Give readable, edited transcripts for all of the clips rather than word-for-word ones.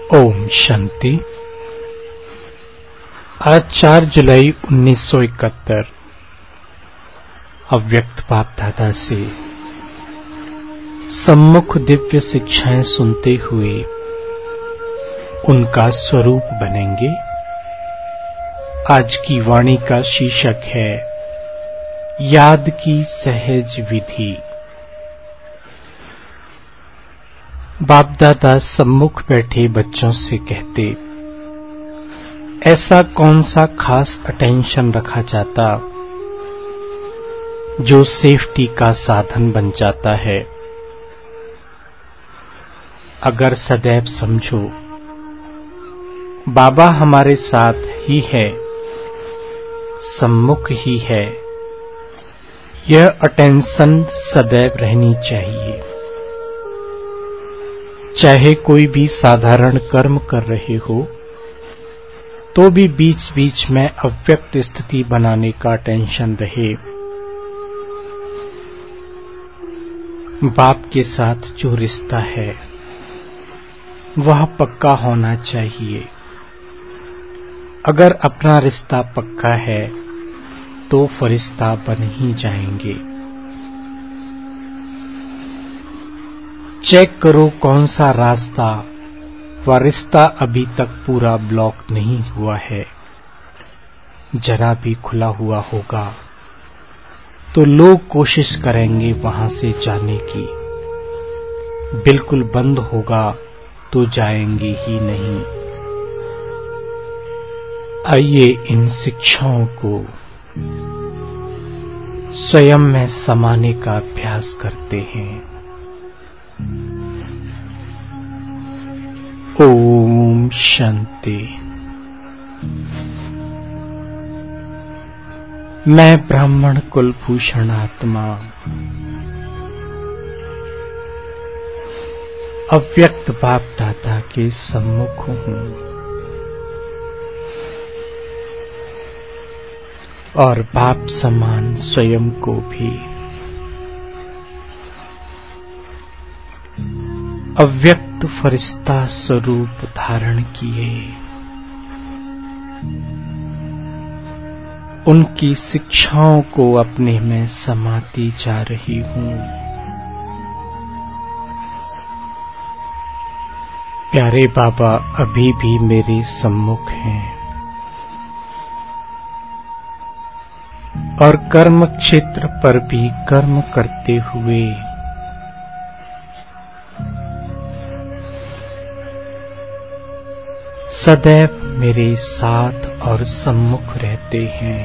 ओम शांति। आज 4 जुलाई 1971 अव्यक्त बाप दादा से सम्मुख दिव्य शिक्षाएं सुनते हुए उनका स्वरूप बनेंगे। आज की वाणी का शीर्षक है याद की सहज विधि। बाप दादा सम्मुख बैठे बच्चों से कहते, ऐसा कौन सा खास अटेंशन रखा जाता जो सेफ्टी का साधन बन जाता है। अगर सदैव समझो बाबा हमारे साथ ही है, सम्मुख ही है, यह अटेंशन सदैव रहनी चाहिए। चाहे कोई भी साधारण कर्म कर रहे हो तो भी बीच बीच में अव्यक्त स्थिति बनाने का टेंशन रहे। बाप के साथ जो रिश्ता है वह पक्का होना चाहिए। अगर अपना रिश्ता पक्का है तो फरिश्ता बन ही जाएंगे। चेक करो कौन सा रास्ता व रिश्ता अभी तक पूरा ब्लॉक नहीं हुआ है। जरा भी खुला हुआ होगा तो लोग कोशिश करेंगे वहां से जाने की। बिल्कुल बंद होगा तो जाएंगे ही नहीं। आइए इन शिक्षाओं को स्वयं में समाने का अभ्यास करते हैं। ओम शांति। मैं ब्राह्मण कुलभूषण आत्मा अव्यक्त बाप दादा के सम्मुख हूं और बाप समान स्वयं को भी अव्यक्त फरिश्ता स्वरूप धारण किए। उनकी शिक्षाओं को अपने में समाती जा रही हूं। प्यारे बाबा अभी भी मेरे सम्मुख हैं और कर्म क्षेत्र पर भी कर्म करते हुए सदैव मेरे साथ और सम्मुख रहते हैं।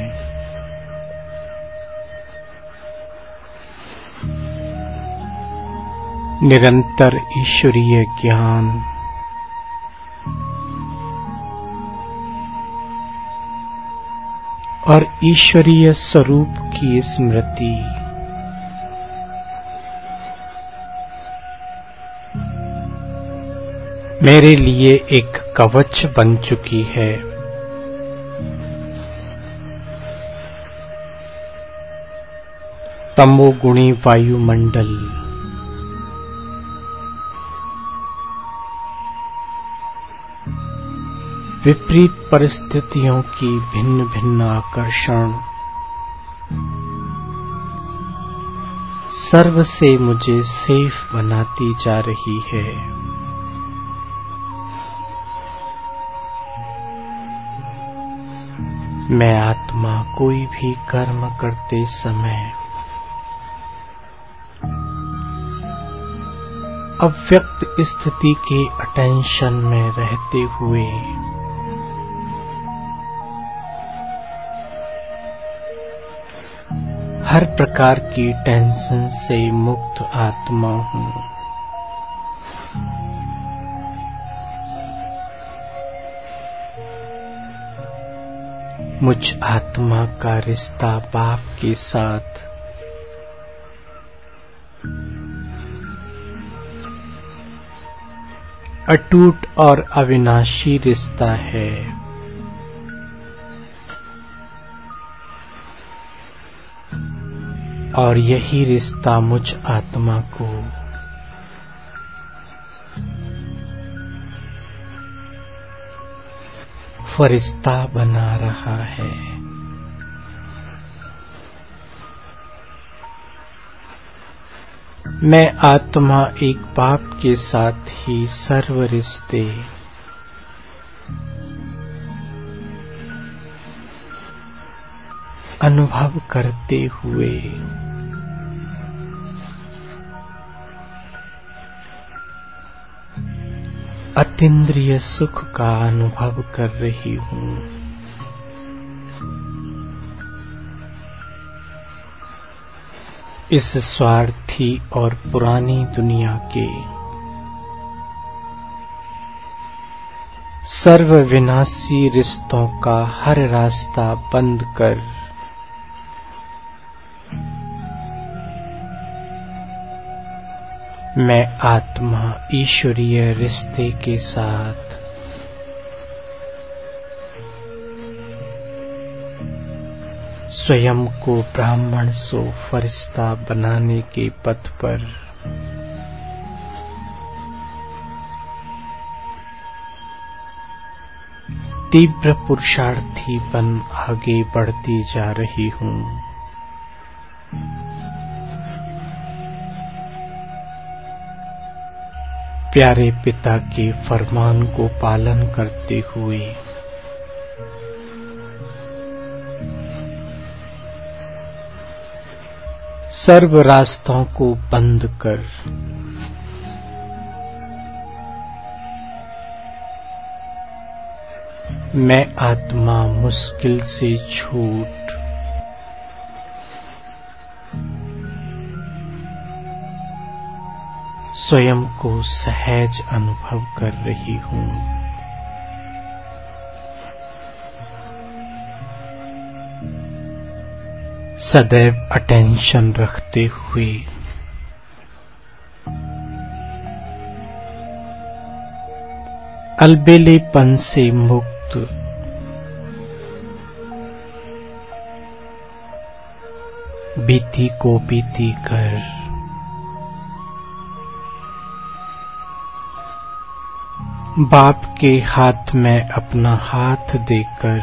निरंतर ईश्वरीय ज्ञान और ईश्वरीय स्वरूप की स्मृति मेरे लिए एक कवच बन चुकी है। तमोगुणी वायुमंडल विपरीत परिस्थितियों की भिन्न भिन्न आकर्षण सर्व से मुझे सेफ बनाती जा रही है। मैं आत्मा कोई भी कर्म करते समय अव्यक्त स्थिति के अटेंशन में रहते हुए हर प्रकार की टेंशन से मुक्त आत्मा हूं। मुझ आत्मा का रिश्ता बाप के साथ अटूट और अविनाशी रिश्ता है। और यही रिश्ता मुझ आत्मा को फरिश्ता बना रहा है। मैं आत्मा एक बाप के साथ ही सर्व रिश्ते अनुभव करते हुए अतीन्द्रिय सुख का अनुभव कर रही हूँ। इस स्वार्थी और पुरानी दुनिया के सर्व विनाशी रिश्तों का हर रास्ता बंद कर मैं आत्मा ईश्वरीय रिश्ते के साथ स्वयं को ब्राह्मण सो फरिश्ता बनाने के पथ पर तीव्र पुरुषार्थी बन आगे बढ़ती जा रही हूँ। प्यारे पिता के फरमान को पालन करते हुए सर्व रास्तों को बंद कर मैं आत्मा मुश्किल से छूट स्वयं को सहज अनुभव कर रही हूँ। सदैव अटेंशन रखते हुए अलबेलेपन से मुक्त बीती को बीती कर बाप के हाथ में अपना हाथ देकर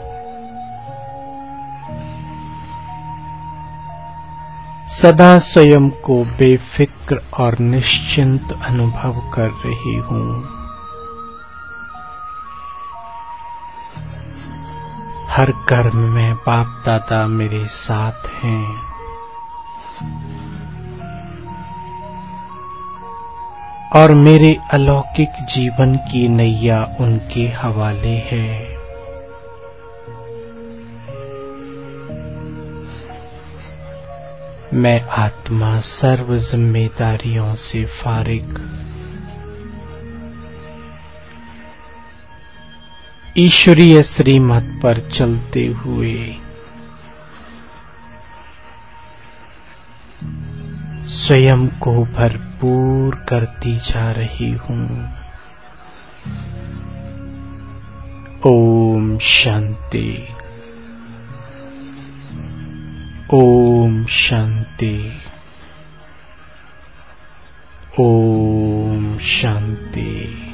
सदा स्वयं को बेफिक्र और निश्चिंत अनुभव कर रही हूँ। हर कर्म में बाप दादा मेरे साथ हैं। और मेरे अलौकिक जीवन की नैया उनके हवाले है। मैं आत्मा सर्व जिम्मेदारियों से फारिग ईश्वरीय श्रीमत पर चलते हुए स्वयं को भरपूर करती जा रही हूँ। ओम शांति। ओम शांति। ओम शांति।